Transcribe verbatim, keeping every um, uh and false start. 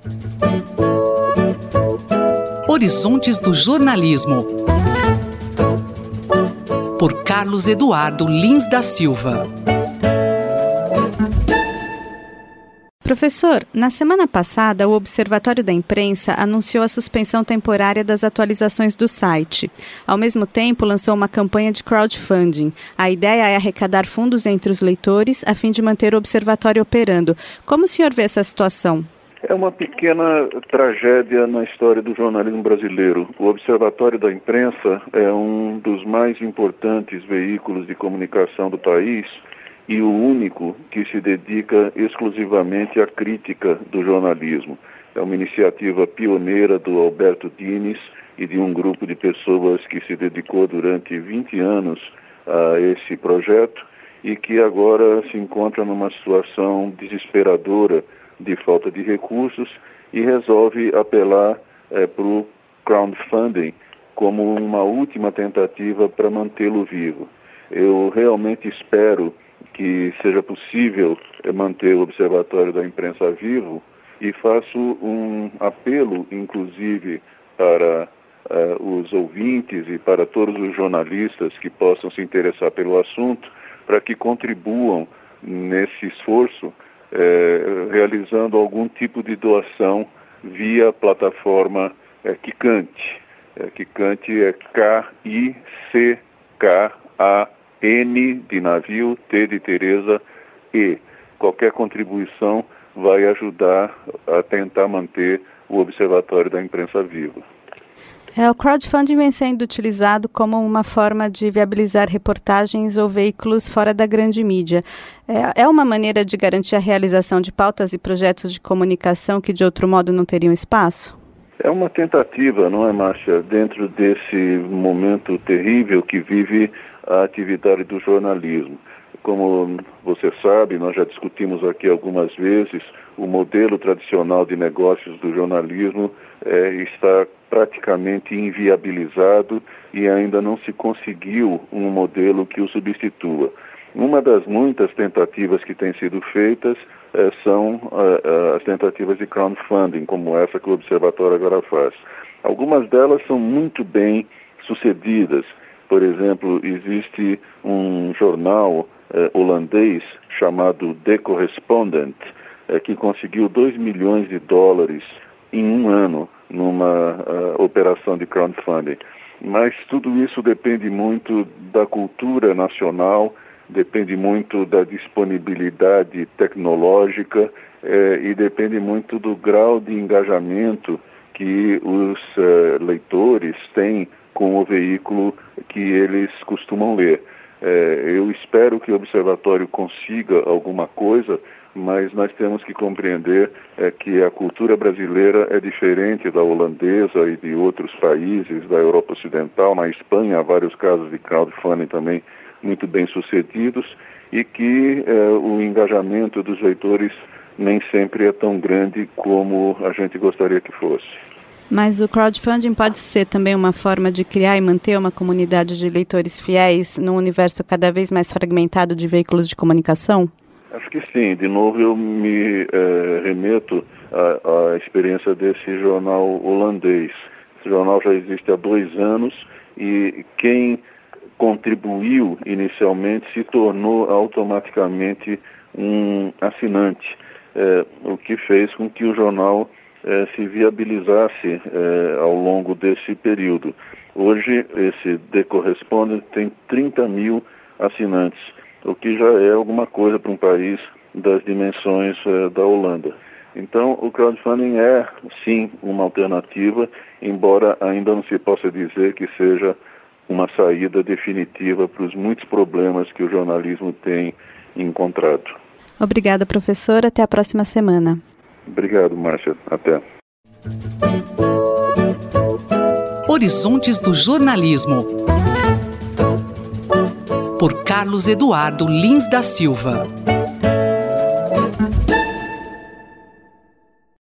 Horizontes do Jornalismo, por Carlos Eduardo Lins da Silva. Professor, na semana passada, o Observatório da Imprensa anunciou a suspensão temporária das atualizações do site. Ao mesmo tempo, lançou uma campanha de crowdfunding. A ideia é arrecadar fundos entre os leitores a fim de manter o observatório operando. Como o senhor vê essa situação? É uma pequena tragédia na história do jornalismo brasileiro. O Observatório da Imprensa é um dos mais importantes veículos de comunicação do país e o único que se dedica exclusivamente à crítica do jornalismo. É uma iniciativa pioneira do Alberto Dines e de um grupo de pessoas que se dedicou durante vinte anos a esse projeto e que agora se encontra numa situação desesperadora de falta de recursos e resolve apelar é, para o crowdfunding como uma última tentativa para mantê-lo vivo. Eu realmente espero que seja possível manter o Observatório da Imprensa vivo e faço um apelo, inclusive, para uh, os ouvintes e para todos os jornalistas que possam se interessar pelo assunto, para que contribuam nesse esforço, eh, realizando algum tipo de doação via a plataforma eh, Kikante. Eh, Kikante é K I C K A N de navio, T de Teresa, E. Qualquer contribuição vai ajudar a tentar manter o Observatório da Imprensa vivo. É, o crowdfunding vem sendo utilizado como uma forma de viabilizar reportagens ou veículos fora da grande mídia. É, é uma maneira de garantir a realização de pautas e projetos de comunicação que de outro modo não teriam espaço? É uma tentativa, não é, Márcia, dentro desse momento terrível que vive a atividade do jornalismo. Como você sabe, nós já discutimos aqui algumas vezes, o modelo tradicional de negócios do jornalismo é, está praticamente inviabilizado e ainda não se conseguiu um modelo que o substitua. Uma das muitas tentativas que têm sido feitas é, são é, as tentativas de crowdfunding, como essa que o Observatório agora faz. Algumas delas são muito bem sucedidas. Por exemplo, existe um jornal eh, holandês chamado The Correspondent, eh, que conseguiu dois milhões de dólares em um ano numa uh, operação de crowdfunding. Mas tudo isso depende muito da cultura nacional, depende muito da disponibilidade tecnológica eh, e depende muito do grau de engajamento que os uh, leitores têm com o veículo que eles costumam ler. É, eu espero que o Observatório consiga alguma coisa, mas nós temos que compreender é, que a cultura brasileira é diferente da holandesa e de outros países da Europa Ocidental. Na Espanha há vários casos de crowdfunding também muito bem sucedidos e que é, o engajamento dos leitores nem sempre é tão grande como a gente gostaria que fosse. Mas o crowdfunding pode ser também uma forma de criar e manter uma comunidade de leitores fiéis num universo cada vez mais fragmentado de veículos de comunicação? Acho que sim. De novo, eu me eh, remeto à, à experiência desse jornal holandês. Esse jornal já existe há dois anos e quem contribuiu inicialmente se tornou automaticamente um assinante, eh, o que fez com que o jornal Eh, se viabilizasse eh, ao longo desse período. Hoje, esse The Correspondent tem trinta mil assinantes, o que já é alguma coisa para um país das dimensões eh, da Holanda. Então, o crowdfunding é, sim, uma alternativa, embora ainda não se possa dizer que seja uma saída definitiva para os muitos problemas que o jornalismo tem encontrado. Obrigada, professor. Até a próxima semana. Obrigado, Márcia. Até. Horizontes do Jornalismo, por Carlos Eduardo Lins da Silva.